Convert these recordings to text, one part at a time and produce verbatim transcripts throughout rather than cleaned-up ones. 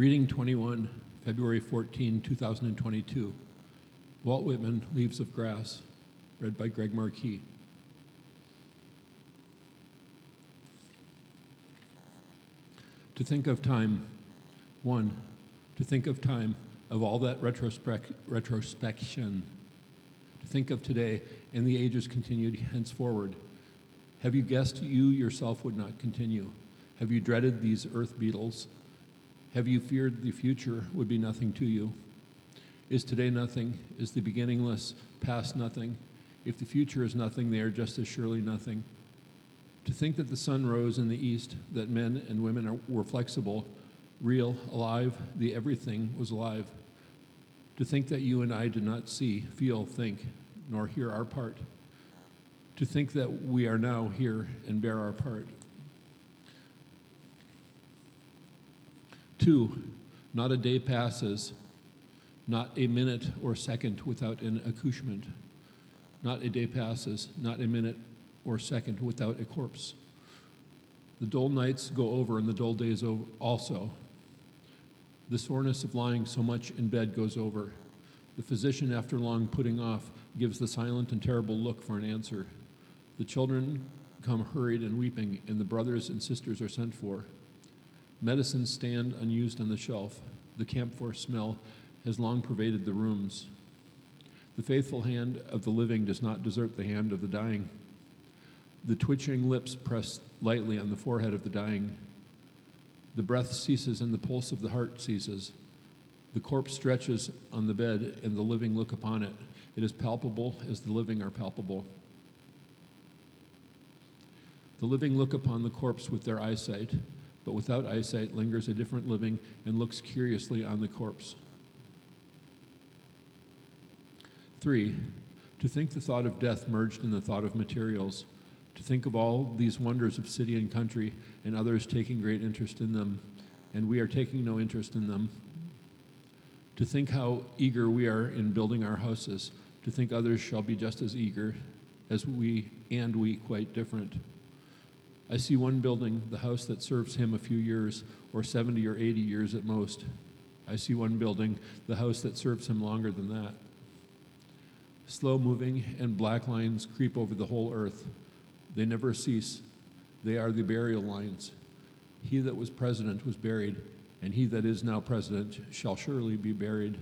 Reading twenty-one, February fourteenth, two thousand twenty-two. Walt Whitman, Leaves of Grass, read by Greg Marquis. To think of time. One, to think of time, of all that retrospect, retrospection. To think of today and the ages continued henceforward. Have you guessed you yourself would not continue? Have you dreaded these earth beetles? Have you feared the future would be nothing to you? Is today nothing? Is the beginningless past nothing? If the future is nothing, they are just as surely nothing. To think that the sun rose in the east, that men and women are, were flexible, real, alive, the everything was alive. To think that you and I did not see, feel, think, nor hear our part. To think that we are now here and bear our part. Two, not a day passes, not a minute or second without an accouchement. Not a day passes, not a minute or second without a corpse. The dull nights go over and the dull days also. The soreness of lying so much in bed goes over. The physician, after long putting off, gives the silent and terrible look for an answer. The children come hurried and weeping, and the brothers and sisters are sent for. Medicines stand unused on the shelf. The camphor smell has long pervaded the rooms. The faithful hand of the living does not desert the hand of the dying. The twitching lips press lightly on the forehead of the dying. The breath ceases and the pulse of the heart ceases. The corpse stretches on the bed and the living look upon it. It is palpable as the living are palpable. The living look upon the corpse with their eyesight, but without eyesight lingers a different living and looks curiously on the corpse. Three, to think the thought of death merged in the thought of materials, to think of all these wonders of city and country and others taking great interest in them, and we are taking no interest in them. To think how eager we are in building our houses, to think others shall be just as eager as we, and we quite different. I see one building, the house that serves him a few years, or seventy or eighty years at most. I see one building, the house that serves him longer than that. Slow moving and black lines creep over the whole earth. They never cease. They are the burial lines. He that was president was buried, and he that is now president shall surely be buried.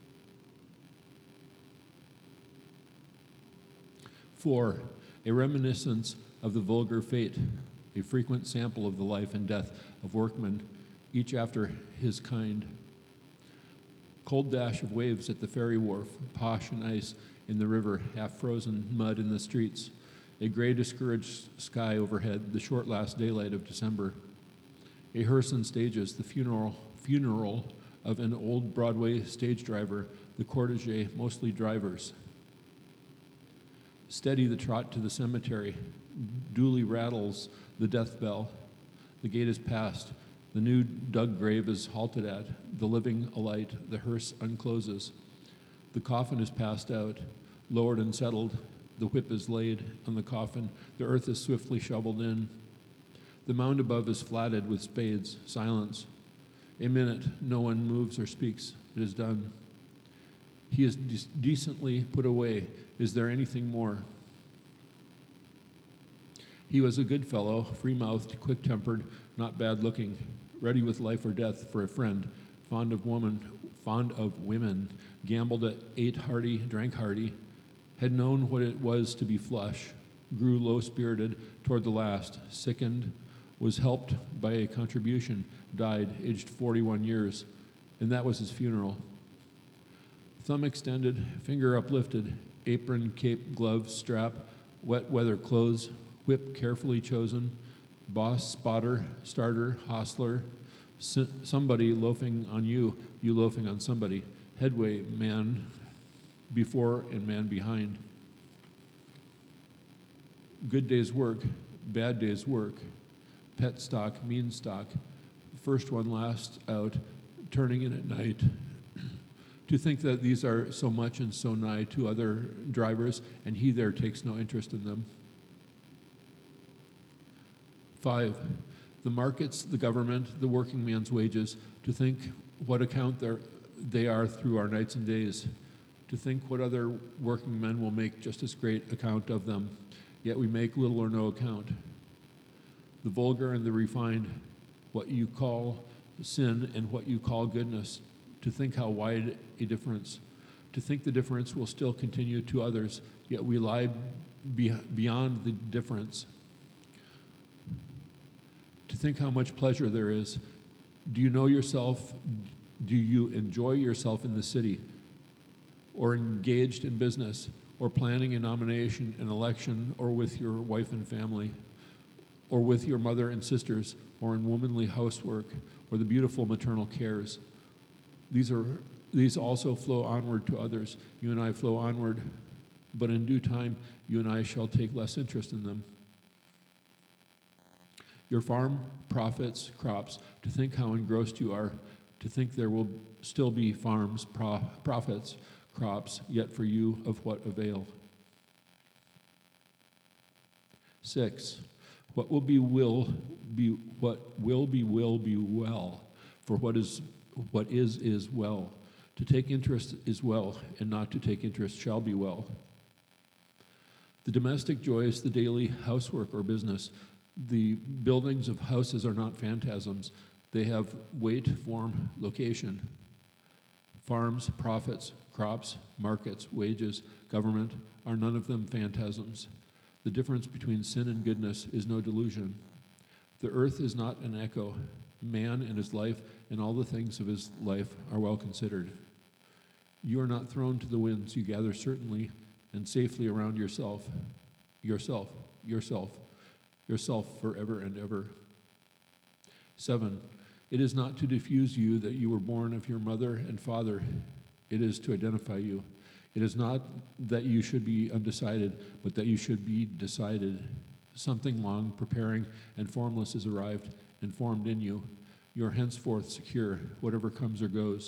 Four, a reminiscence of the vulgar fate, a frequent sample of the life and death of workmen, each after his kind. Cold dash of waves at the ferry wharf, posh and ice in the river, half-frozen mud in the streets, a gray, discouraged sky overhead, the short last daylight of December. A hearse and stages, the funeral funeral of an old Broadway stage driver, the cortege, mostly drivers. Steady the trot to the cemetery, duly rattles the death bell. The gate is passed, the new dug grave is halted at, the living alight, the hearse uncloses. The coffin is passed out, lowered and settled. The whip is laid on the coffin. The earth is swiftly shoveled in. The mound above is flatted with spades. Silence. A minute. No one moves or speaks. It is done. He is de- decently put away. Is there anything more? He was a good fellow, free-mouthed, quick-tempered, not bad-looking, ready with life or death for a friend, fond of woman, fond of women, gambled at ate hearty, drank hearty, had known what it was to be flush, grew low-spirited toward the last, sickened, was helped by a contribution, died, aged forty-one years, and that was his funeral. Thumb extended, finger uplifted, apron, cape, gloves, strap, wet weather clothes, whip carefully chosen, boss, spotter, starter, hostler, s- somebody loafing on you, you loafing on somebody, headway, man before and man behind. Good day's work, bad day's work, pet stock, mean stock, first one last out, turning in at night. To think that these are so much and so nigh to other drivers, and he there takes no interest in them. Five, the markets, the government, the working man's wages, to think what account they're- they are through our nights and days, to think what other working men will make just as great account of them, yet we make little or no account. The vulgar and the refined, what you call sin and what you call goodness, to think how wide a difference, to think the difference will still continue to others, yet we lie be- beyond the difference. To think how much pleasure there is. Do you know yourself? Do you enjoy yourself in the city, or engaged in business, or planning a nomination, an election, or with your wife and family, or with your mother and sisters, or in womanly housework, or the beautiful maternal cares? These are these also flow onward to others. You and I flow onward, but in due time, you and I shall take less interest in them. Your farm, profits, crops, to think how engrossed you are, to think there will still be farms, pro- profits, crops, yet for you of what avail? Six, what will be will be what will be will be well, for what is what is is well. To take interest is well, and not to take interest shall be well. The domestic joys, the daily housework or business, the buildings of houses are not phantasms. They have weight, form, location. Farms, profits, crops, markets, wages, government are none of them phantasms. The difference between sin and goodness is no delusion. The earth is not an echo. Man and his life and all the things of his life are well considered. You are not thrown to the winds. You gather certainly and safely around yourself, yourself, yourself, yourself forever and ever. Seven, it is not to diffuse you that you were born of your mother and father. It is to identify you. It is not that you should be undecided, but that you should be decided. Something long, preparing, and formless is arrived and formed in you. You are henceforth secure, whatever comes or goes.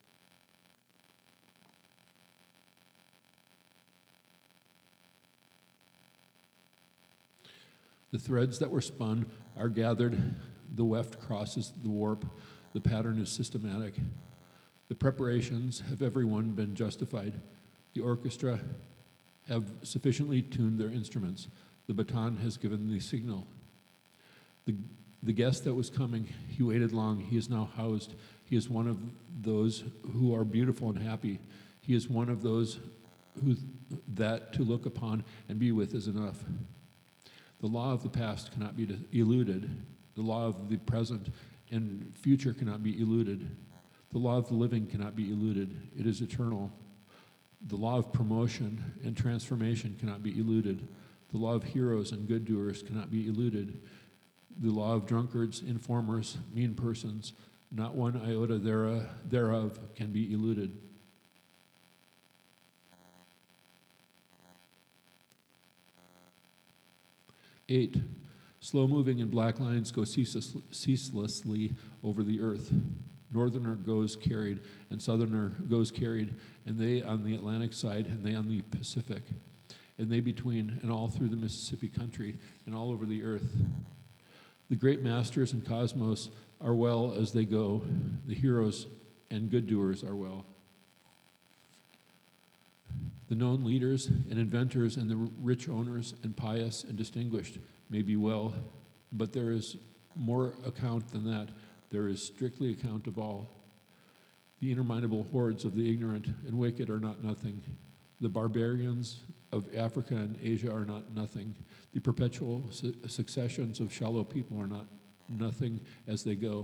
The threads that were spun are gathered, the weft crosses the warp, the pattern is systematic. The preparations have everyone been justified. The orchestra have sufficiently tuned their instruments. The baton has given the signal. The, the guest that was coming, he waited long, he is now housed. He is one of those who are beautiful and happy. He is one of those who that to look upon and be with is enough. The law of the past cannot be eluded. The law of the present and future cannot be eluded. The law of the living cannot be eluded. It is eternal. The law of promotion and transformation cannot be eluded. The law of heroes and good doers cannot be eluded. The law of drunkards, informers, mean persons, not one iota thereof can be eluded. Eight, slow-moving and black lines go ceaseless, ceaselessly over the earth. Northerner goes carried, and southerner goes carried, and they on the Atlantic side, and they on the Pacific, and they between, and all through the Mississippi country, and all over the earth. The great masters and cosmos are well as they go. The heroes and good doers are well. The known leaders and inventors and the rich owners and pious and distinguished may be well, but there is more account than that. There is strictly account of all. The interminable hordes of the ignorant and wicked are not nothing. The barbarians of Africa and Asia are not nothing. The perpetual su- successions of shallow people are not nothing as they go.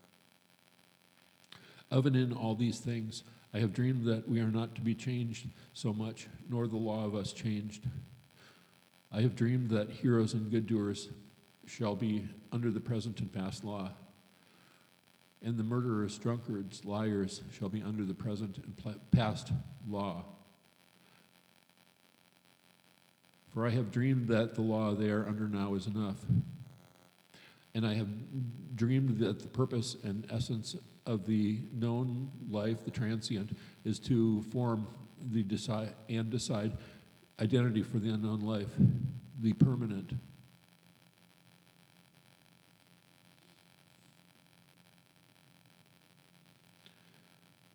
Of and in all these things, I have dreamed that we are not to be changed so much, nor the law of us changed. I have dreamed that heroes and good doers shall be under the present and past law, and the murderers, drunkards, liars shall be under the present and pl- past law. For I have dreamed that the law they are under now is enough. And I have dreamed that the purpose and essence of the known life, the transient, is to form the decide and decide identity for the unknown life, the permanent.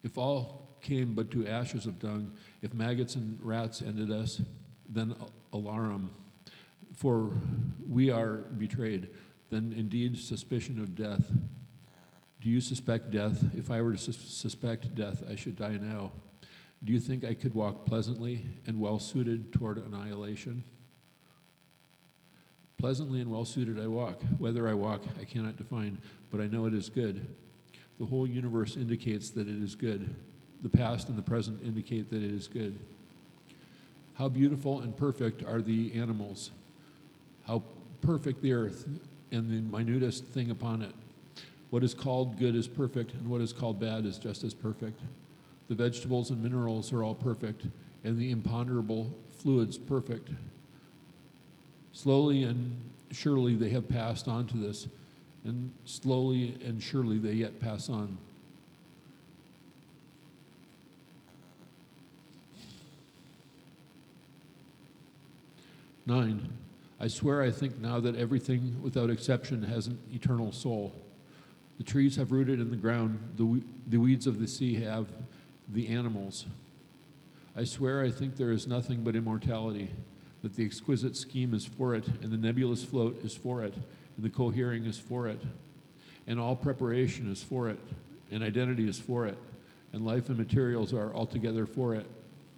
If all came but to ashes of dung, if maggots and rats ended us, then alarum, for we are betrayed, then indeed suspicion of death. Do you suspect death? If I were to sus- suspect death, I should die now. Do you think I could walk pleasantly and well-suited toward annihilation? Pleasantly and well-suited I walk. Whether I walk, I cannot define, but I know it is good. The whole universe indicates that it is good. The past and the present indicate that it is good. How beautiful and perfect are the animals. How perfect the earth and the minutest thing upon it. What is called good is perfect, and what is called bad is just as perfect. The vegetables and minerals are all perfect, and the imponderable fluids perfect. Slowly and surely they have passed on to this, and slowly and surely they yet pass on. Nine, I swear I think now that everything without exception has an eternal soul. The trees have rooted in the ground, the, the weeds of the sea have, the animals. I swear I think there is nothing but immortality, that the exquisite scheme is for it, and the nebulous float is for it, and the cohering is for it, and all preparation is for it, and identity is for it, and life and materials are altogether for it.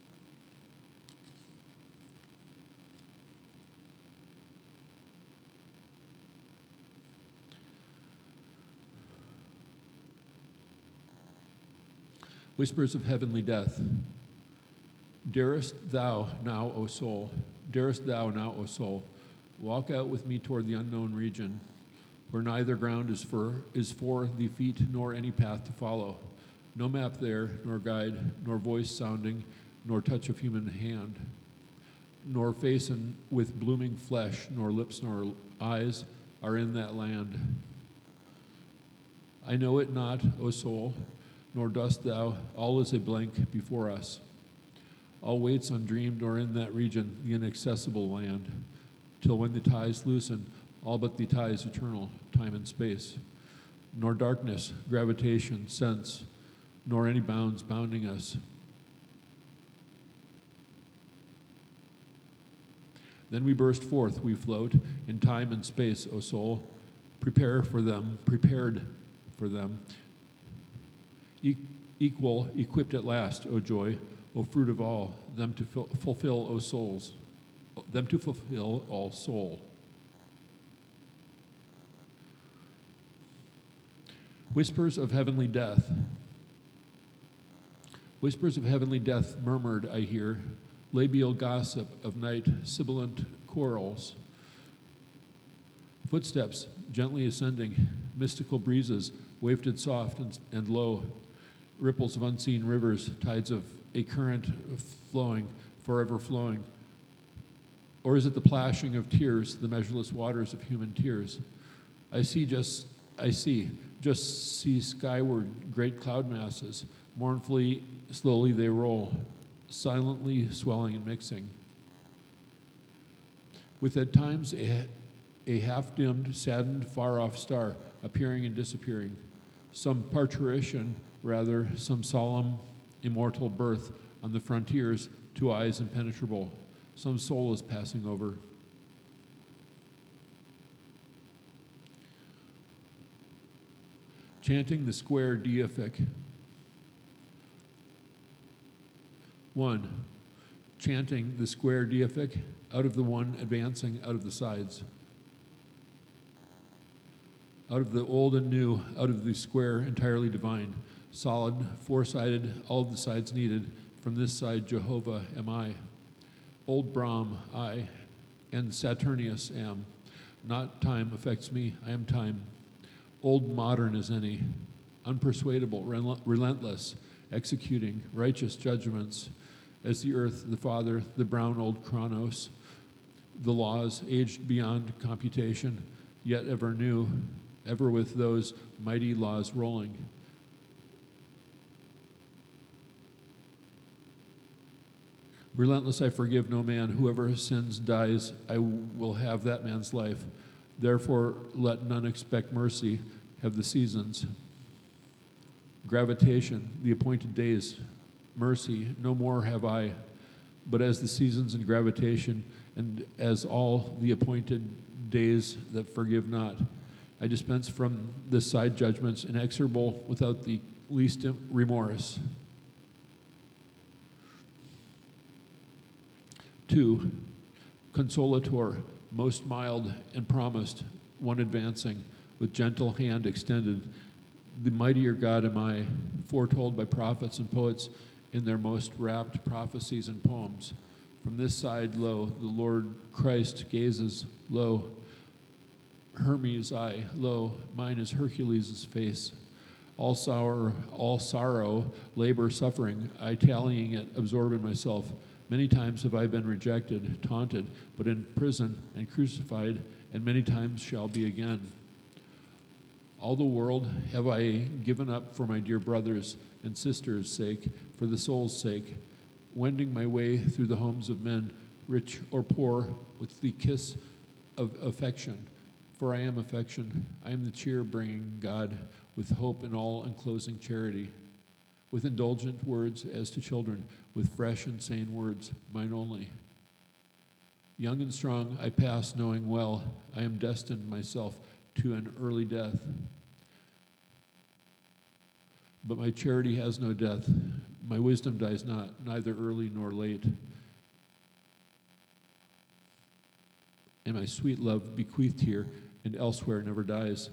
Whispers of heavenly death. Darest thou now, O soul, darest thou now, O soul, walk out with me toward the unknown region, where neither ground is for, is for the feet nor any path to follow, no map there, nor guide, nor voice sounding, nor touch of human hand, nor face and with blooming flesh, nor lips nor eyes are in that land. I know it not, O soul, nor dost thou, all is a blank before us. All waits undreamed or in that region, the inaccessible land, till when the ties loosen, all but the ties eternal, time and space. Nor darkness, gravitation, sense, nor any bounds bounding us. Then we burst forth, we float, in time and space, O soul. Prepare for them, prepared for them. E- equal, equipped at last, O joy, O fruit of all, them to fil- fulfill, O souls, them to fulfill all soul. Whispers of heavenly death. Whispers of heavenly death murmured, I hear, labial gossip of night, sibilant quarrels. Footsteps gently ascending, mystical breezes wafted soft and, and low, ripples of unseen rivers, tides of a current flowing, forever flowing. Or is it the plashing of tears, the measureless waters of human tears? I see just, I see, just see skyward great cloud masses. Mournfully, slowly they roll, silently swelling and mixing. With at times a, a half-dimmed, saddened, far-off star appearing and disappearing. Some parturition, rather, some solemn, immortal birth on the frontiers, to eyes impenetrable. Some soul is passing over. Chanting the square deific. One, chanting the square deific, out of the one advancing out of the sides. Out of the old and new, out of the square entirely divine, solid, four-sided, all of the sides needed. From this side, Jehovah am I. Old Brahm, I, and Saturnius am. Not time affects me, I am time. Old modern as any, unpersuadable, rel- relentless, executing righteous judgments, as the earth, the Father, the brown old Chronos, the laws aged beyond computation, yet ever new, ever with those mighty laws rolling. Relentless, I forgive no man. Whoever sins dies, I will have that man's life. Therefore, let none expect mercy, have the seasons. Gravitation, the appointed days. Mercy, no more have I, but as the seasons in gravitation, and as all the appointed days that forgive not. I dispense from the side judgments, inexorable without the least remorse. Two, consolator, most mild and promised, one advancing, with gentle hand extended. The mightier God am I, foretold by prophets and poets in their most rapt prophecies and poems. From this side, lo, the Lord Christ gazes, lo, Hermes I, lo, mine is Hercules' face. All sorrow, all sorrow, labor, suffering, I tallying it, absorb in myself. Many times have I been rejected, taunted, but in prison and crucified, and many times shall be again. All the world have I given up for my dear brothers and sisters' sake, for the soul's sake, wending my way through the homes of men, rich or poor, with the kiss of affection. For I am affection, I am the cheer-bringing God, with hope in all enclosing charity, with indulgent words as to children, with fresh and sane words, mine only. Young and strong I pass, knowing well I am destined myself to an early death. But my charity has no death, my wisdom dies not, neither early nor late. And my sweet love bequeathed here and elsewhere never dies.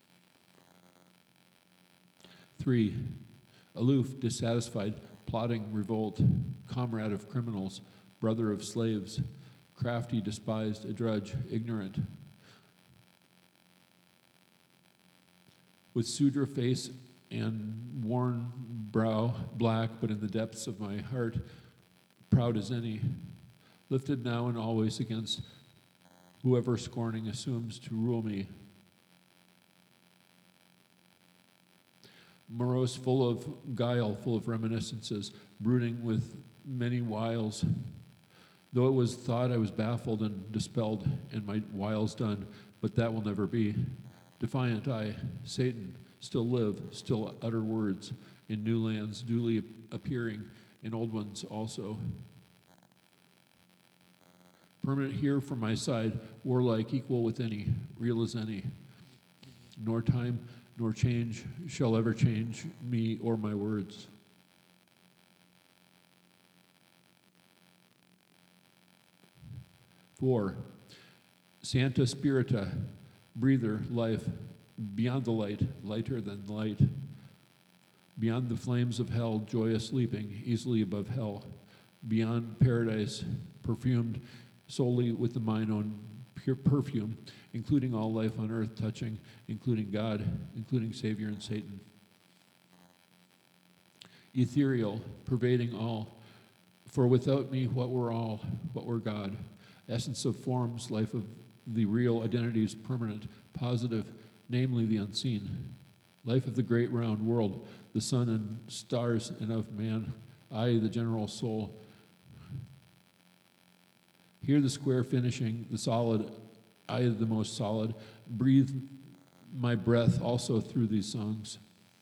Three, aloof, dissatisfied, plotting revolt, comrade of criminals, brother of slaves, crafty, despised, a drudge, ignorant. With Sudra face and worn brow, black, but in the depths of my heart, proud as any, lifted now and always against whoever scorning assumes to rule me. Morose, full of guile, full of reminiscences, brooding with many wiles. Though it was thought I was baffled and dispelled and my wiles done, but that will never be. Defiant I, Satan, still live, still utter words in new lands, duly appearing in old ones also. Permanent here from my side, warlike, equal with any, real as any. Nor time nor change shall ever change me or my words. Four, Santa Spirita, breather, life, beyond the light, lighter than light. Beyond the flames of hell, joyous leaping, easily above hell. Beyond paradise, perfumed solely with the mine own pure perfume, including all life on earth, touching, including God, including Savior and Satan. Ethereal, pervading all, for without me, what were all, what were God? Essence of forms, life of the real, identities, permanent, positive, namely the unseen. Life of the great round world, the sun and stars, and of man, I, the general soul. Here the square finishing, the solid, I, the most solid, breathe my breath also through these songs.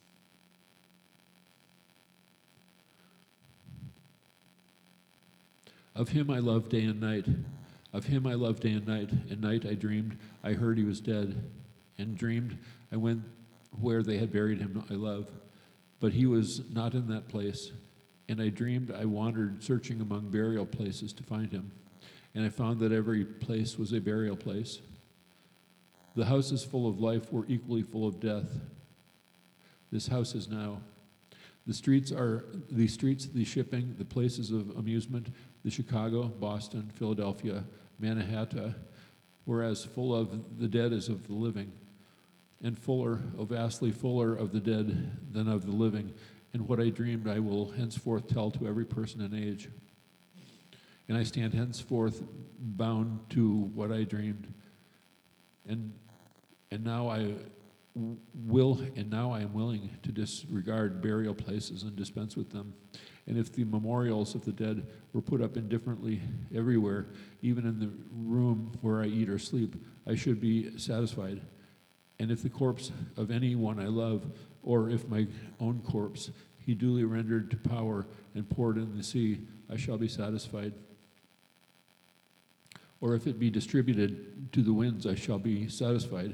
Of him I love day and night. Of him I love day and night. And night I dreamed, I heard he was dead. And dreamed I went where they had buried him I love. But he was not in that place. And I dreamed I wandered searching among burial places to find him. And I found that every place was a burial place. The houses full of life were equally full of death. This house is now. The streets are the streets, the shipping, the places of amusement, the Chicago, Boston, Philadelphia, Manhattan, were as full of the dead as of the living, and fuller, oh vastly fuller of the dead than of the living. And what I dreamed I will henceforth tell to every person and age. And I stand henceforth bound to what I dreamed. And and now I will, and now I am willing to disregard burial places and dispense with them. And if the memorials of the dead were put up indifferently everywhere, even in the room where I eat or sleep, I should be satisfied. And if the corpse of anyone I love Or if my own corpse he duly rendered to power and poured in the sea, I shall be satisfied. Or if it be distributed to the winds, I shall be satisfied.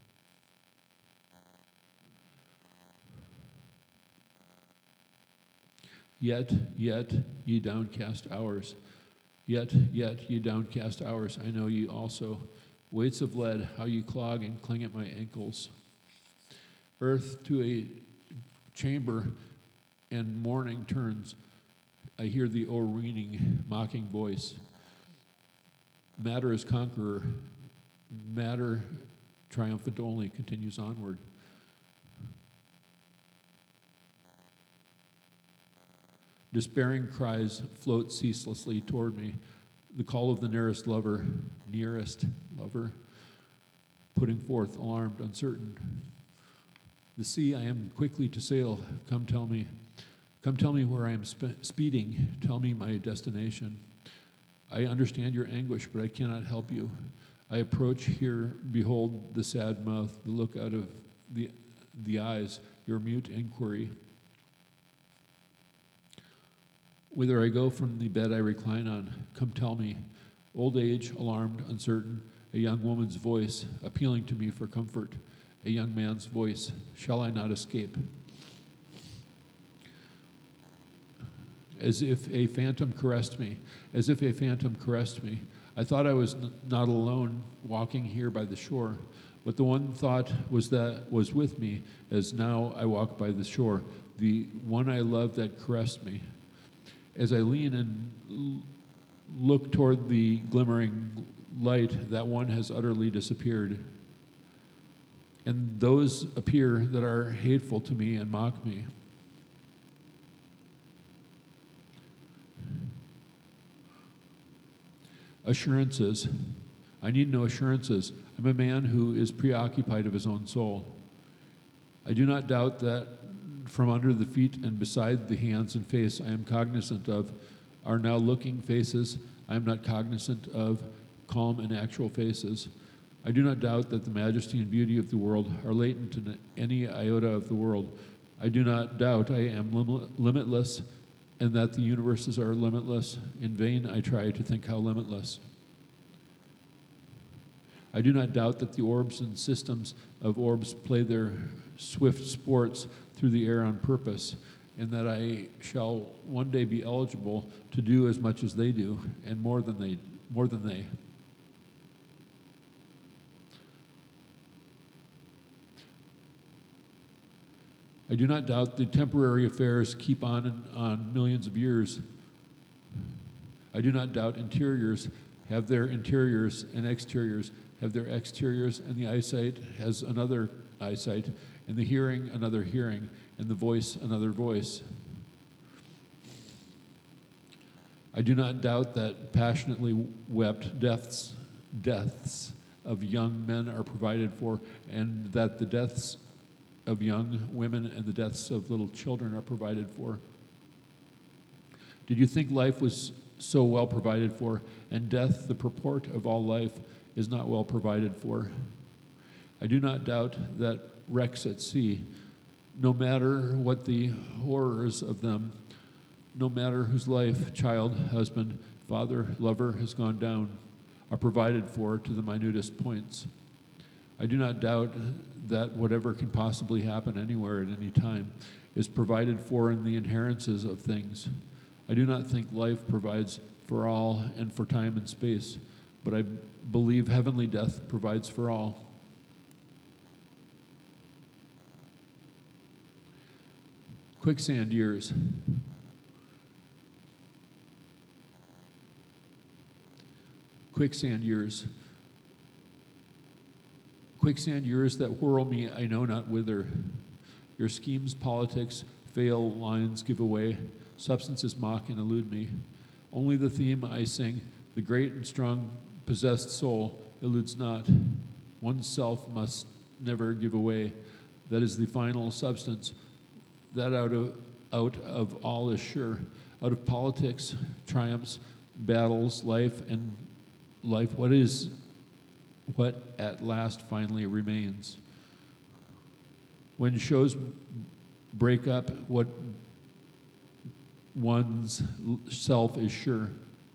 Yet, yet, ye downcast hours, yet, yet, ye downcast hours, I know ye also. Weights of lead, how ye clog and cling at my ankles. Earth to a chamber and morning turns. I hear the o'erweening, mocking voice. Matter is conqueror. Matter, triumphant only, continues onward. Despairing cries float ceaselessly toward me. The call of the nearest lover, nearest lover, putting forth, alarmed, uncertain. The sea I am quickly to sail. Come tell me. Come tell me where I am spe- speeding. Tell me my destination. I understand your anguish, but I cannot help you. I approach here, behold the sad mouth, the look out of the, the eyes, your mute inquiry. Whither I go from the bed I recline on, come tell me. Old age, alarmed, uncertain, a young woman's voice, appealing to me for comfort, a young man's voice, shall I not escape? As if a phantom caressed me, as if a phantom caressed me. I thought I was n- not alone walking here by the shore, but the one thought was that was with me as now I walk by the shore, the one I loved that caressed me. As I lean and l- look toward the glimmering light, that one has utterly disappeared. And those appear that are hateful to me and mock me. Assurances. I need no assurances. I'm a man who is preoccupied of his own soul. I do not doubt that from under the feet and beside the hands and face I am cognizant of are now looking faces I am not cognizant of, calm and actual faces. I do not doubt that the majesty and beauty of the world are latent in any iota of the world. I do not doubt I am lim- limitless and that the universes are limitless. In vain I try to think how limitless. I do not doubt that the orbs and systems of orbs play their swift sports through the air on purpose, and that I shall one day be eligible to do as much as they do, and more than they, more than they. I do not doubt the temporary affairs keep on and on millions of years. I do not doubt interiors have their interiors and exteriors have their exteriors, and the eyesight has another eyesight, and the hearing another hearing, and the voice another voice. I do not doubt that passionately wept deaths, deaths of young men are provided for, and that the deaths of young women and the deaths of little children are provided for. Did you think life was so well provided for, and death, the purport of all life, is not well provided for? I do not doubt that wrecks at sea, no matter what the horrors of them, no matter whose life, child, husband, father, lover has gone down, are provided for to the minutest points. I do not doubt that whatever can possibly happen anywhere at any time is provided for in the inherences of things. I do not think life provides for all and for time and space, but I believe heavenly death provides for all. Quicksand years. Quicksand years. Quicksand years that whirl me, I know not whither. Your schemes, politics, fail, lines give away, substances mock and elude me. Only the theme I sing, the great and strong possessed soul, eludes not. One's self must never give away. That is the final substance. That out of, out of all is sure. Out of politics, triumphs, battles, life, and life, what is what at last finally remains. When shows break up, what one's self is sure.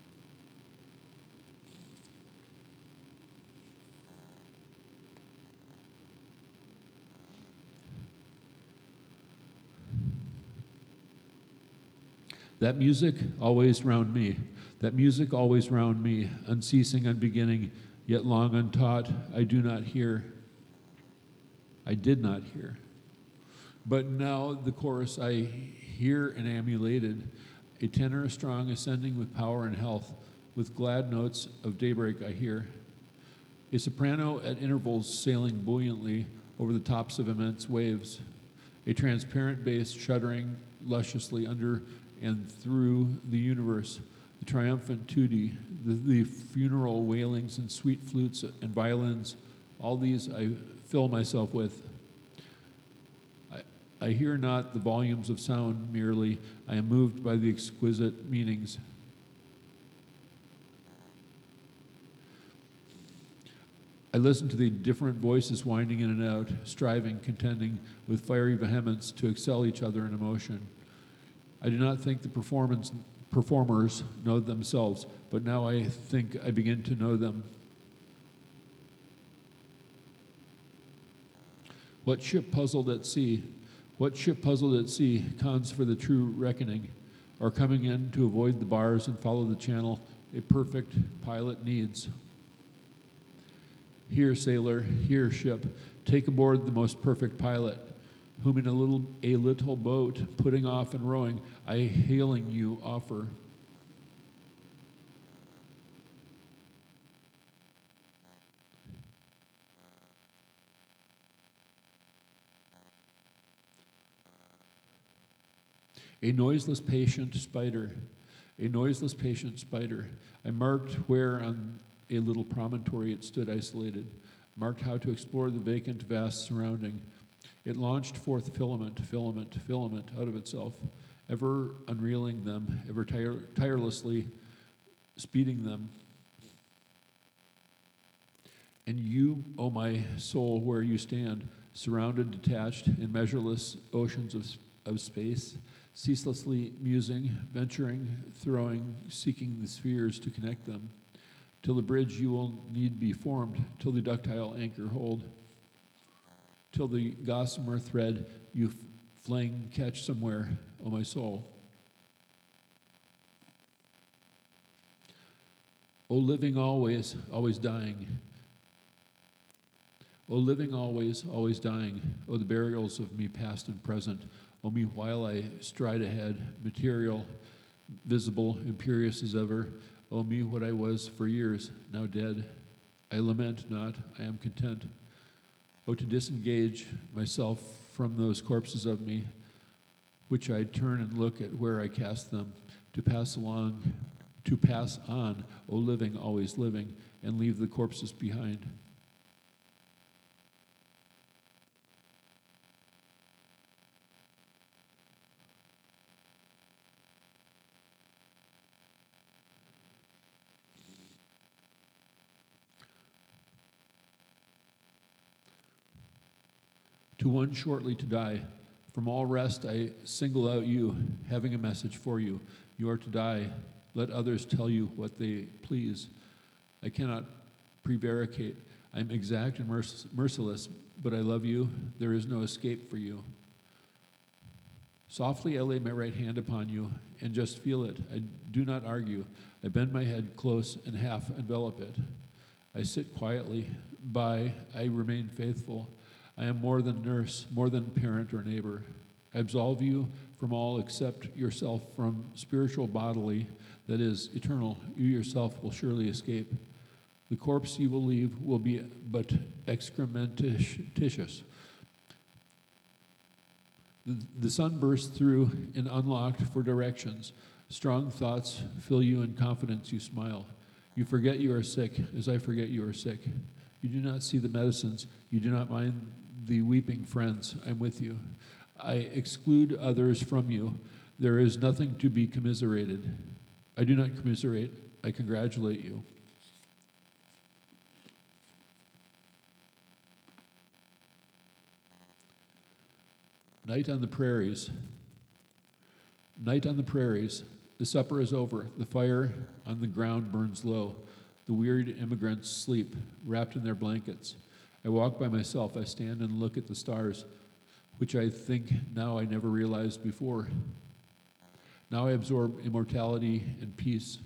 That music always round me, that music always round me, unceasing, unbeginning, yet long untaught, I do not hear. I did not hear. But now the chorus I hear and am elated, a tenor strong ascending with power and health, with glad notes of daybreak I hear. A soprano at intervals sailing buoyantly over the tops of immense waves, a transparent bass shuddering lusciously under and through the universe, the triumphant tutti, the, the funeral wailings and sweet flutes and violins, all these I fill myself with. I, I hear not the volumes of sound merely, I am moved by the exquisite meanings. I listen to the different voices winding in and out, striving, contending with fiery vehemence to excel each other in emotion. I do not think the performance, performers know themselves, but now I think I begin to know them. What ship puzzled at sea, what ship puzzled at sea cons for the true reckoning, are coming in to avoid the bars and follow the channel a perfect pilot needs. Here, sailor, here, ship, take aboard the most perfect pilot, whom in a little a little boat, putting off and rowing, I hailing you offer. A noiseless patient spider, a noiseless patient spider. I marked where on a little promontory it stood isolated, marked how to explore the vacant, vast surrounding. It launched forth filament, filament, filament out of itself, ever unreeling them, ever tire- tirelessly speeding them. And you, O oh my soul, where you stand, surrounded, detached in measureless oceans of, of space, ceaselessly musing, venturing, throwing, seeking the spheres to connect them, till the bridge you will need be formed, till the ductile anchor hold, till the gossamer thread you fling catch somewhere, O my soul. O living always, always dying. O living always, always dying. O the burials of me past and present. O me while I stride ahead, material, visible, imperious as ever. O me what I was for years, now dead. I lament not, I am content. O to disengage myself from those corpses of me, which I turn and look at where I cast them, to pass along, to pass on, O living, always living, and leave the corpses behind. To one shortly to die. From all rest I single out you, having a message for you. You are to die. Let others tell you what they please. I cannot prevaricate. I am exact and merc- merciless, but I love you. There is no escape for you. Softly I lay my right hand upon you, and just feel it. I do not argue. I bend my head close and half envelop it. I sit quietly by. I remain faithful. I am more than nurse, more than parent or neighbor. I absolve you from all except yourself from spiritual bodily, that is, eternal. You yourself will surely escape. The corpse you will leave will be but excrementitious. The, the sun bursts through and unlocked for directions. Strong thoughts fill you, in confidence you smile. You forget you are sick, as I forget you are sick. You do not see the medicines. You do not mind the weeping friends. I'm with you. I exclude others from you. There is nothing to be commiserated. I do not commiserate. I congratulate you. Night on the prairies. Night on the prairies. The supper is over. The fire on the ground burns low. The wearied immigrants sleep, wrapped in their blankets. I walk by myself. I stand and look at the stars, which I think now I never realized before. Now I absorb immortality and peace.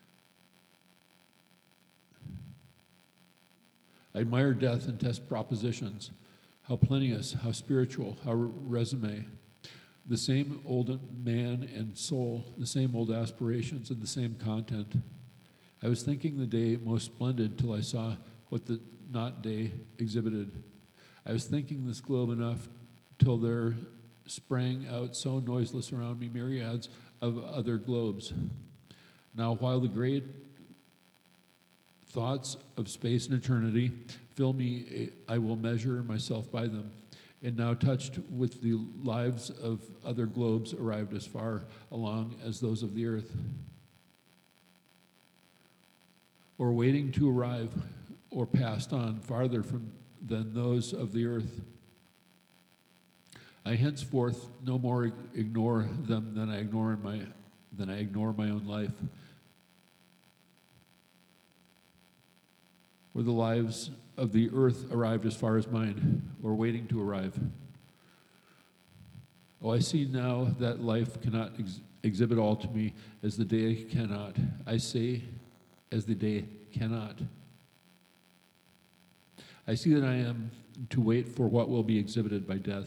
I admire death and test propositions. How plenteous, how spiritual, how resume. The same old man and soul, the same old aspirations and the same content. I was thinking the day most splendid till I saw what the not day exhibited. I was thinking this globe enough till there sprang out so noiseless around me myriads of other globes. Now while the great thoughts of space and eternity fill me, I will measure myself by them. And now touched with the lives of other globes arrived as far along as those of the earth. Or waiting to arrive, or passed on farther from than those of the earth. I henceforth no more ignore them than I ignore in my than I ignore my own life. Or the lives of the earth arrived as far as mine, or waiting to arrive. Oh, I see now that life cannot ex- exhibit all to me as the day cannot. I say, as the day cannot. I see that I am to wait for what will be exhibited by death.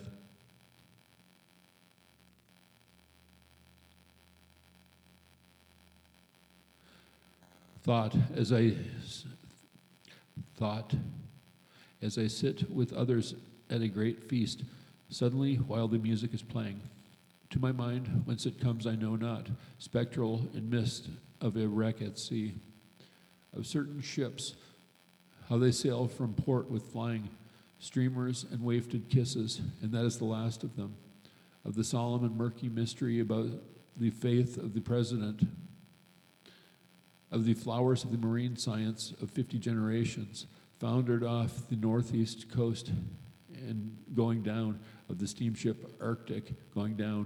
Thought as I thought as I sit with others at a great feast, suddenly while the music is playing. To my mind, whence it comes I know not, spectral in mist of a wreck at sea, of certain ships, how they sail from port with flying streamers and wafted kisses, and that is the last of them, of the solemn and murky mystery about the faith of the president, of the flowers of the marine science of fifty generations, foundered off the northeast coast and going down, of the steamship Arctic going down,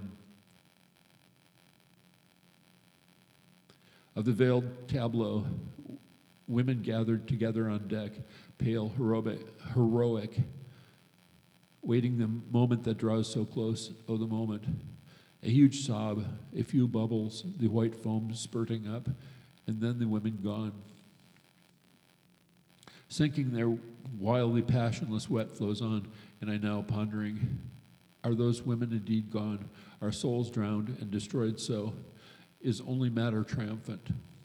of the veiled tableau, women gathered together on deck, pale, heroic, heroic, waiting the moment that draws so close, oh, the moment. A huge sob, a few bubbles, the white foam spurting up, and then the women gone. Sinking there while the passionless wet flows on, and I now pondering, are those women indeed gone? Are souls drowned and destroyed so? Is only matter triumphant?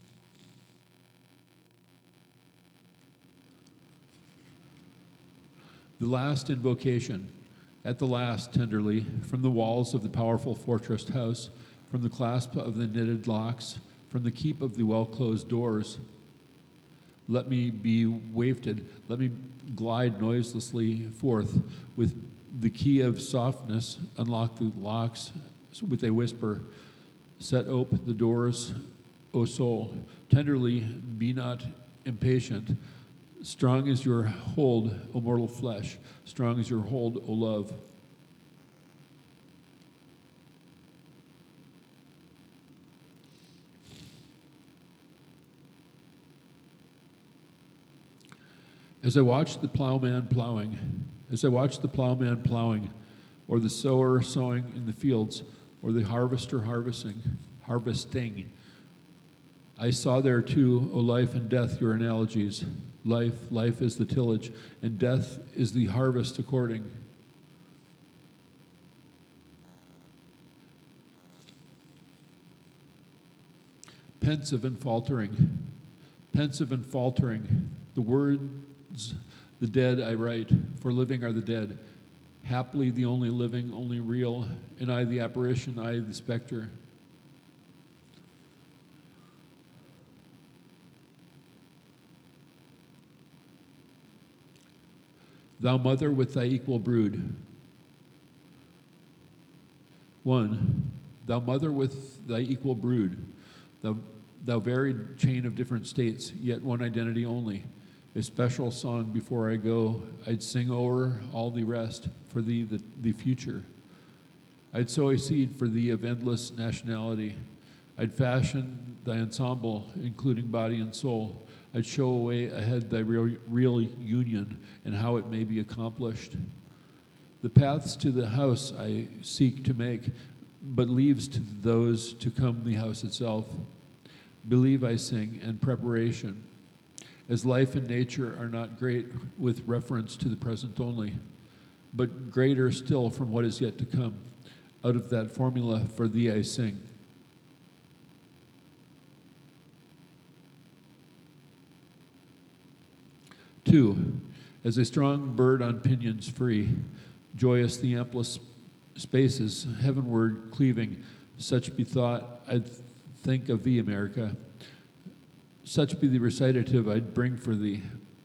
The last invocation. At the last, tenderly, from the walls of the powerful fortressed house, from the clasp of the knitted locks, from the keep of the well-closed doors, let me be wafted, let me glide noiselessly forth with the key of softness, unlock the locks with a whisper, set ope the doors, O soul, tenderly be not impatient, strong is your hold, O mortal flesh, strong is your hold, O love. As I watch the plowman plowing, as I watch the plowman plowing, or the sower sowing in the fields, or the harvester harvesting, harvesting, I saw there too, O life and death, your analogies. Life, life is the tillage, and death is the harvest according. Pensive and faltering, pensive and faltering, the words, the dead I write, for living are the dead. Haply the only living, only real, and I the apparition, I the spectre. Thou mother with thy equal brood. One, thou mother with thy equal brood, thou, thou varied chain of different states, yet one identity only. A special song before I go, I'd sing o'er all the rest, for thee the, the future. I'd sow a seed for thee of endless nationality. I'd fashion thy ensemble, including body and soul. I'd show a way ahead thy real, real union and how it may be accomplished. The paths to the house I seek to make, but leaves to those to come the house itself. Believe, I sing, and preparation, as life and nature are not great with reference to the present only, but greater still from what is yet to come. Out of that formula for thee I sing. Two, as a strong bird on pinions free, joyous the amplest spaces, heavenward cleaving, such be thought I'd think of thee, America. Such be the recitative I'd bring for thee.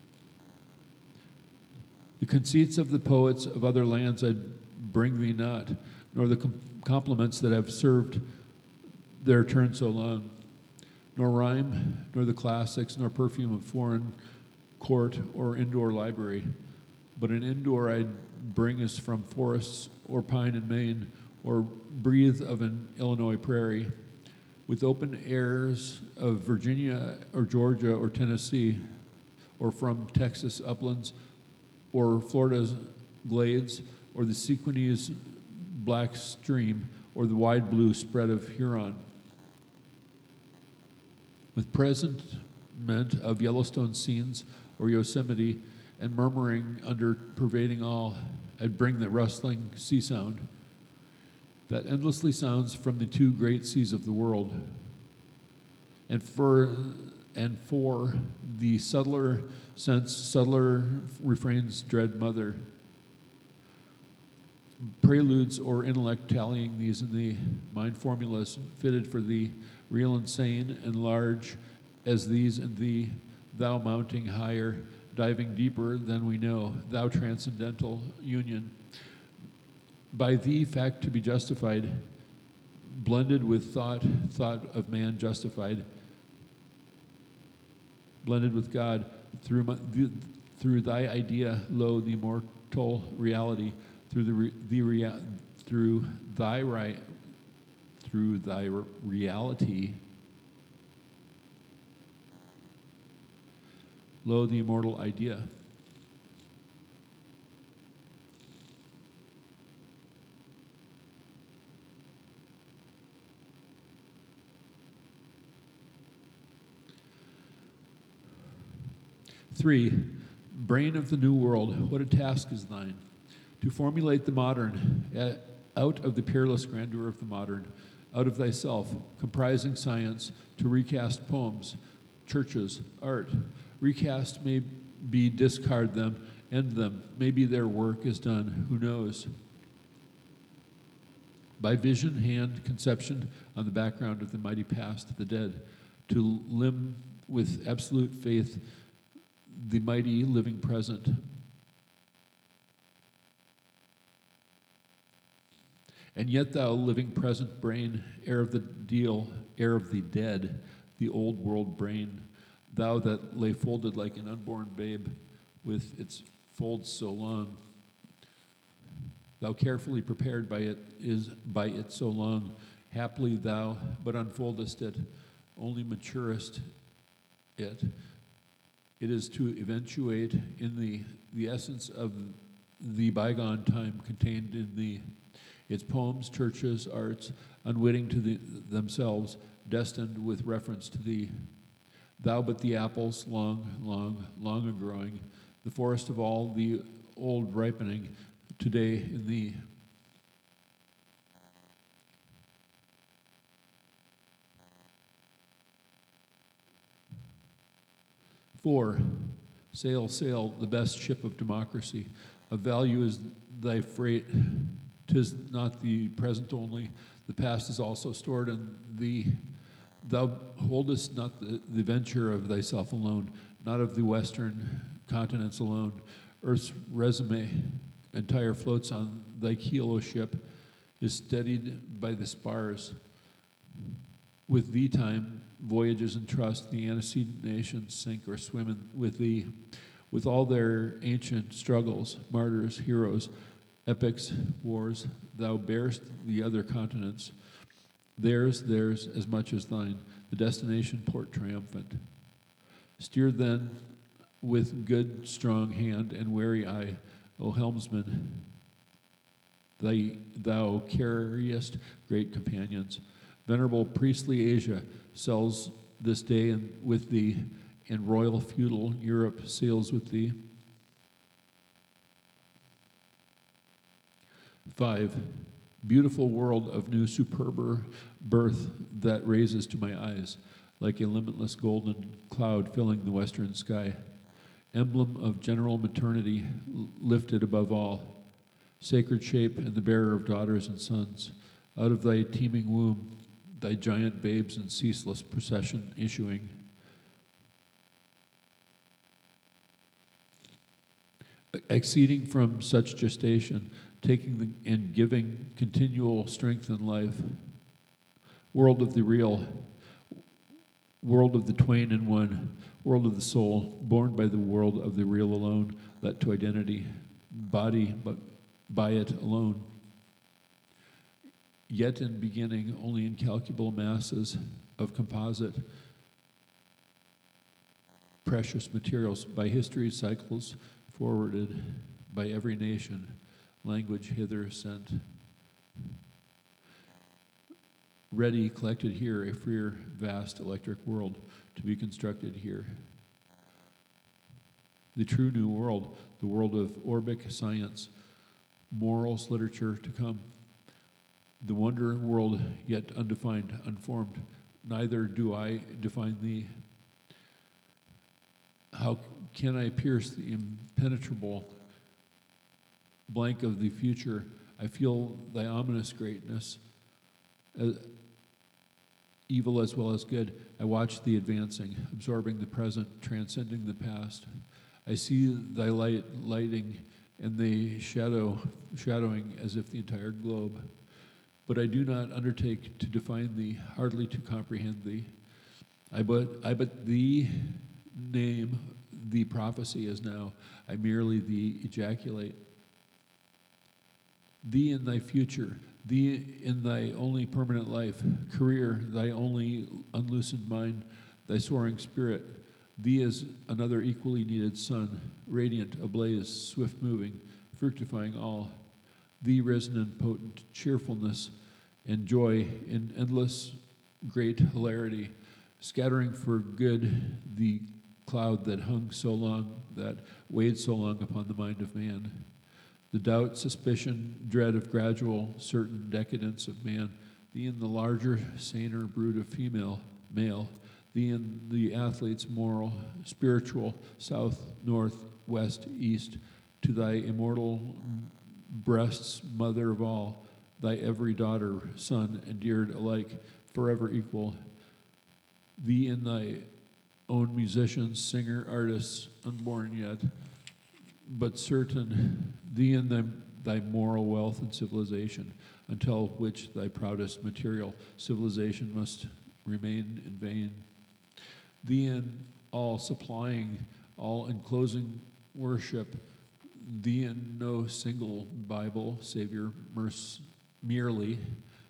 The conceits of the poets of other lands I'd bring thee not, nor the com- compliments that have served their turn so long, nor rhyme, nor the classics, nor perfume of foreign court or indoor library, but an indoor I'd bring us from forests or pine and Maine, or breathe of an Illinois prairie, with open airs of Virginia or Georgia or Tennessee, or from Texas uplands, or Florida's glades, or the Sequoia's black stream, or the wide blue spread of Huron. With presentment of Yellowstone scenes, or Yosemite, and murmuring under pervading all, I'd bring the rustling sea sound that endlessly sounds from the two great seas of the world. And for and for the subtler sense, subtler refrains dread mother. Preludes or intellect tallying these in the mind formulas fitted for thee, real and sane and large as these in thee, thou mounting higher, diving deeper than we know, thou transcendental union. By thee fact to be justified, blended with thought, thought of man justified, blended with God, through my, the, through thy idea, lo, the immortal reality, through the, re, the rea, through thy right, through thy re- reality, lo, the immortal idea. Three, brain of the new world, what a task is thine, to formulate the modern, uh, out of the peerless grandeur of the modern, out of thyself, comprising science, to recast poems, churches, art. Recast may be discard them, end them. Maybe their work is done, who knows? By vision, hand, conception, on the background of the mighty past of the dead, to limn with absolute faith the mighty living present. And yet thou living present brain, heir of the deal, heir of the dead, the old world brain, thou that lay folded like an unborn babe with its folds so long, thou carefully prepared by it is by it so long, haply thou but unfoldest it, only maturest it. It is to eventuate in the, the essence of the bygone time contained in thee, its poems, churches, arts, unwitting to the, themselves, destined with reference to thee. Thou but the apples, long, long, long a-growing, the forest of all the old ripening, today in thee. Four, sail, sail, the best ship of democracy. Of value is thy freight. 'Tis not the present only, the past is also stored in thee. Thou holdest not the, the venture of thyself alone, not of the western continents alone. Earth's resume entire floats on thy keel, O ship, is steadied by the spars. With thee time, voyages and trust, the antecedent nations sink or swim in, with thee, with all their ancient struggles, martyrs, heroes, epics, wars, thou bearest the other continents. Theirs, theirs, as much as thine, the destination port triumphant. Steer then with good strong hand and wary eye, O helmsman, thy, thou carriest great companions. Venerable priestly Asia sails this day in, with thee, and royal feudal Europe sails with thee. Five, beautiful world of new superber birth that raises to my eyes like a limitless golden cloud filling the western sky. Emblem of general maternity lifted above all, sacred shape and the bearer of daughters and sons. Out of thy teeming womb, thy giant babes in ceaseless procession issuing. Exceeding from such gestation, taking the, and giving continual strength and life. World of the real, world of the twain in one, world of the soul, born by the world of the real alone, let to identity, body, but by it alone. Yet in beginning, only incalculable masses of composite, precious materials, by history cycles forwarded, by every nation, language hither sent. Ready, collected here, a freer, vast electric world to be constructed here. The true new world, the world of orbic science, morals, literature to come. The wonder world yet undefined, unformed. Neither do I define thee. How can I pierce the impenetrable blank of the future? I feel thy ominous greatness, uh, evil as well as good. I watch thee advancing, absorbing the present, transcending the past. I see thy light lighting and the shadow shadowing as if the entire globe. But I do not undertake to define thee, hardly to comprehend thee. I but I but thee name, thee prophecy as now. I merely thee ejaculate. Thee in thy future, thee in thy only permanent life, career, thy only unloosened mind, thy soaring spirit, thee as another equally needed sun, radiant, ablaze, swift-moving, fructifying all, thee risen in potent cheerfulness and joy in endless great hilarity, scattering for good the cloud that hung so long, that weighed so long upon the mind of man. The doubt, suspicion, dread of gradual, certain decadence of man, thee in the larger, saner brood of female, male, thee in the athlete's moral, spiritual, south, north, west, east, to thy immortal breasts, mother of all, thy every daughter, son, endeared alike, forever equal, thee in thy own musicians, singer, artists, unborn yet, but certain, thee in thy, thy moral wealth and civilization, until which thy proudest material civilization must remain in vain. Thee in all supplying, all enclosing worship, thee in no single Bible, Savior, merc- merely.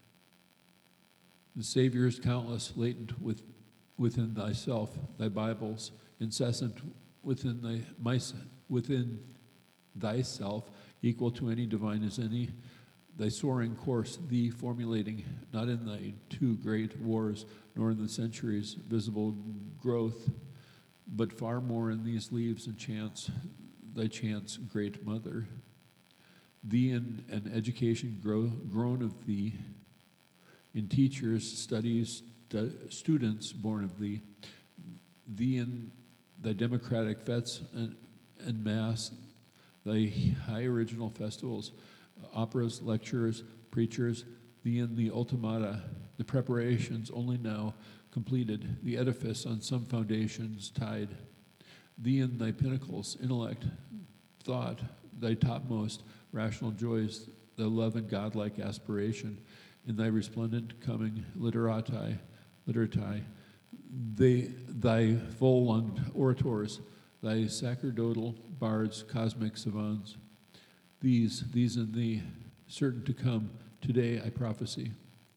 The Savior is countless, latent with, within thyself, thy Bibles, incessant within thy my, within thyself, equal to any divine as any, thy soaring course, thee formulating, not in thy two great wars, nor in the centuries' visible growth, but far more in these leaves and chants, thy chants, great mother. Thee in an education grow, grown of thee, in teachers, studies, stu- students born of thee, thee in thy democratic fetes and, and mass, thy high original festivals, operas, lectures, preachers, thee in the ultimata, the preparations only now completed, the edifice on some foundations tied, thee in thy pinnacles, intellect, thought, thy topmost rational joys, thy love and godlike aspiration, in thy resplendent coming literati, literati, they, thy full-lunged orators, thy sacerdotal bards, cosmic savants, These, these in thee, certain to come, today I prophesy.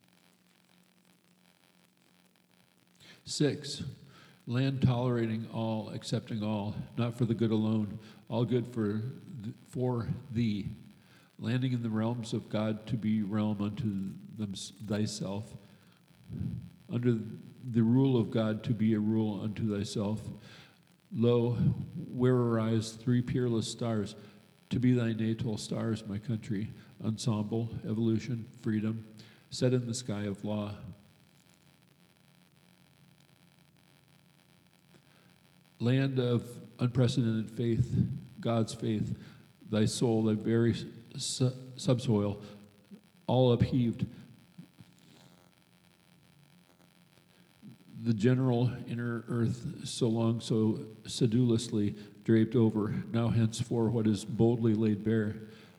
Six, land tolerating all, accepting all, not for the good alone, all good for, th- for thee, landing in the realms of God to be realm unto them, thyself, under the rule of God to be a rule unto thyself. Lo, where arise three peerless stars, to be thy natal stars, my country, ensemble, evolution, freedom, set in the sky of law. Land of unprecedented faith, God's faith, thy soul, thy very su- subsoil, all upheaved. The general inner earth, so long, so sedulously draped over, now henceforth what is boldly laid bare.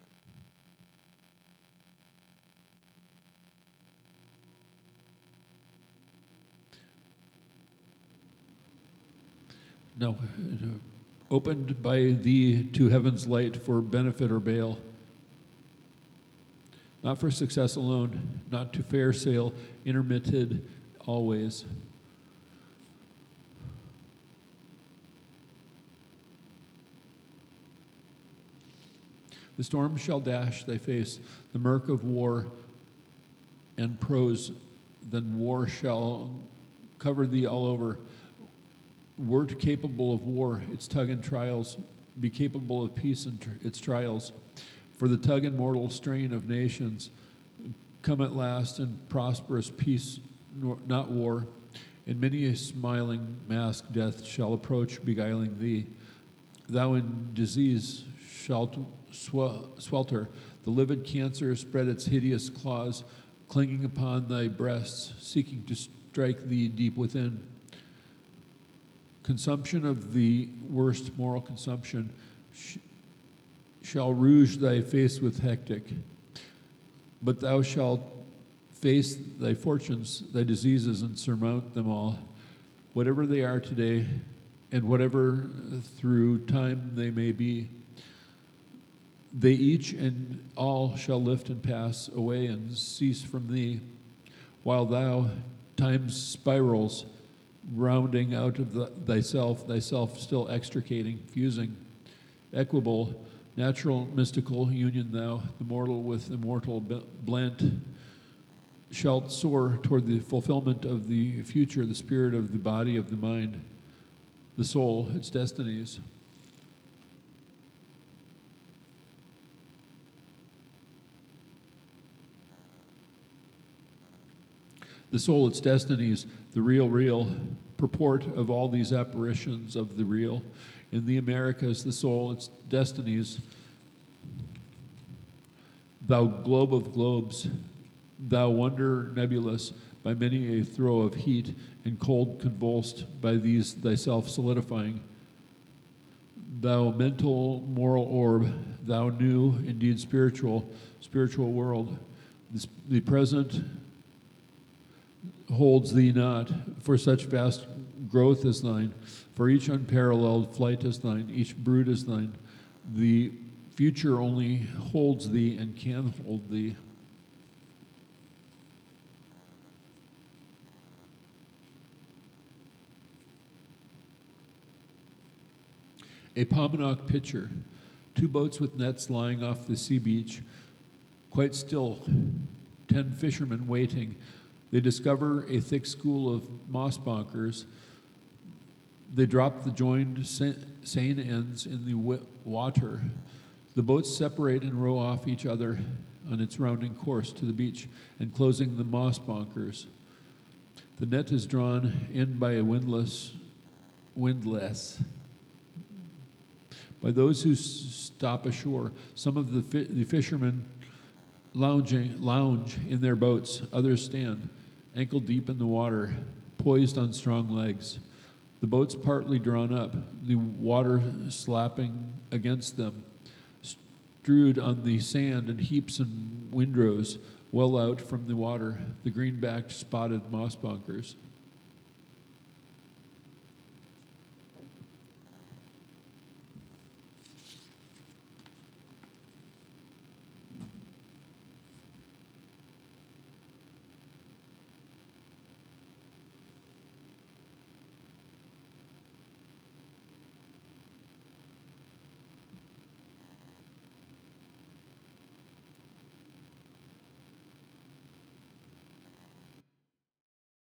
Now, opened by thee to heaven's light for benefit or bale, not for success alone, not to fair sail, intermitted always. The storm shall dash thy face, the murk of war and prose, then war shall cover thee all over. Wert capable of war, its tug and trials, be capable of peace and tr- its trials. For the tug and mortal strain of nations come at last in prosperous peace, nor, not war. In many a smiling mask death shall approach, beguiling thee. Thou in disease shalt swel- swelter, the livid cancer spread its hideous claws, clinging upon thy breasts, seeking to strike thee deep within. Consumption of the worst moral consumption sh- shall rouge thy face with hectic, but thou shalt face thy fortunes, thy diseases, and surmount them all, whatever they are today, and whatever through time they may be. They each and all shall lift and pass away and cease from thee, while thou, time's spirals, rounding out of the, thyself, thyself still extricating, fusing, equable, natural, mystical union thou, the mortal with immortal blent, shalt soar toward the fulfillment of the future, the spirit of the body, of the mind, the soul, its destinies. The soul, its destinies, the real, real purport of all these apparitions of the real. In the Americas, the soul, its destinies, thou globe of globes, thou wonder nebulous by many a throe of heat and cold convulsed by these thyself solidifying. Thou mental moral orb, thou new, indeed spiritual, spiritual world, this, the present holds thee not, for such vast growth is thine, for each unparalleled flight is thine, each brood is thine. The future only holds thee and can hold thee. A Paumanok pitcher, two boats with nets lying off the sea beach, quite still, ten fishermen waiting. They discover a thick school of moss bonkers. They drop the joined seine ends in the water. The boats separate and row off each other on its rounding course to the beach, enclosing the moss bonkers. The net is drawn in by a windlass, windlass. By those who s- stop ashore. Some of the, fi- the fishermen lounging, lounge in their boats. Others stand, ankle deep in the water, poised on strong legs. The boats partly drawn up, the water slapping against them, strewed on the sand in heaps and windrows, well out from the water, the green-backed spotted moss bonkers.